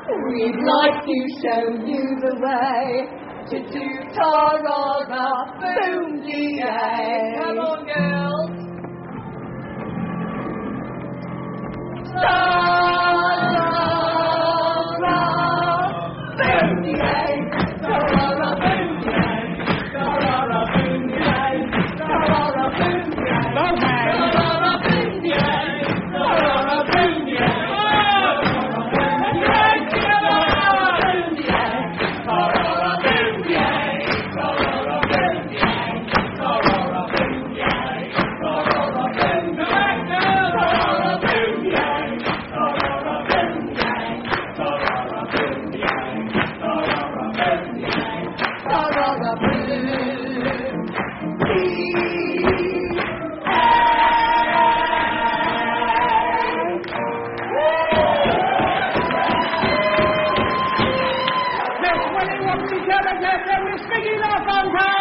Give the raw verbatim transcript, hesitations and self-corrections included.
We'd like to show you the way to do ta-ra-ra, boom-dee-ay. Come on, girls. Ta-ra-ra, boom-dee-ay. Ta-ra-ra, boom-dee-ay. Ta-ra-ra, boom-dee-ay. Ta-ra-ra, boom-dee-ay. Ta-ra-ra, boom-dee-ay. Ta-ra-ra, boom-dee-ay. Miss Winnie wants each other, yes, and Miss Mickey La Fontaine.